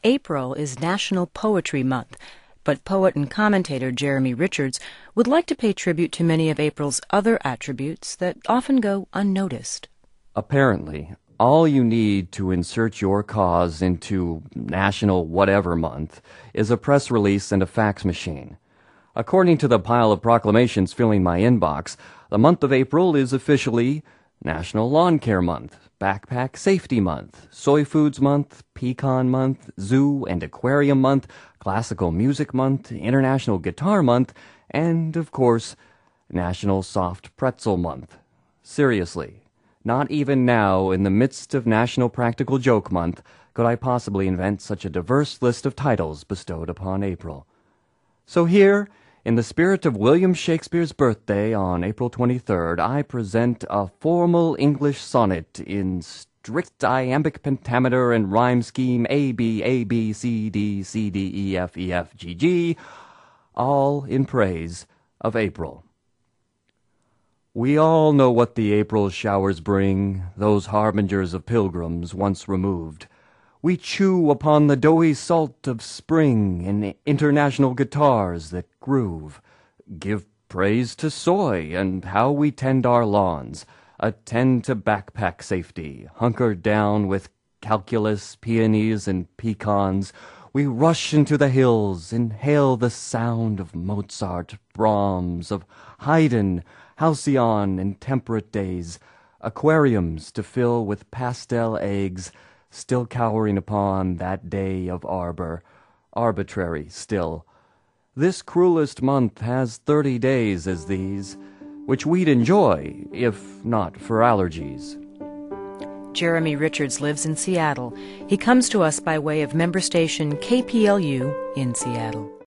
April is National Poetry Month, but poet and commentator Jeremy Richards would like to pay tribute to many of April's other attributes that often go unnoticed. Apparently, all you need to insert your cause into National Whatever Month is a press release and a fax machine. According to the pile of proclamations filling my inbox, the month of April is officially National Lawn Care Month, Backpack Safety Month, Soy Foods Month, Pecan Month, Zoo and Aquarium Month, Classical Music Month, International Guitar Month, and, of course, National Soft Pretzel Month. Seriously, not even now, in the midst of National Practical Joke Month, could I possibly invent such a diverse list of titles bestowed upon April. So here, in the spirit of William Shakespeare's birthday on April 23rd, I present a formal English sonnet in strict iambic pentameter and rhyme scheme A, B, A, B, C, D, C, D, E, F, E, F, G, G, all in praise of April. We all know what the April showers bring, those harbingers of pilgrims once removed. We chew upon the doughy salt of spring in international guitars that groove. Give praise to soy and how we tend our lawns. Attend to backpack safety. Hunker down with calculus, peonies, and pecans. We rush into the hills, inhale the sound of Mozart, Brahms, of Haydn, Halcyon, and temperate days. Aquariums to fill with pastel eggs, still cowering upon that day of arbor, arbitrary still. This cruelest month has 30 days as these, which we'd enjoy, if not for allergies. Jeremy Richards lives in Seattle. He comes to us by way of member station KPLU in Seattle.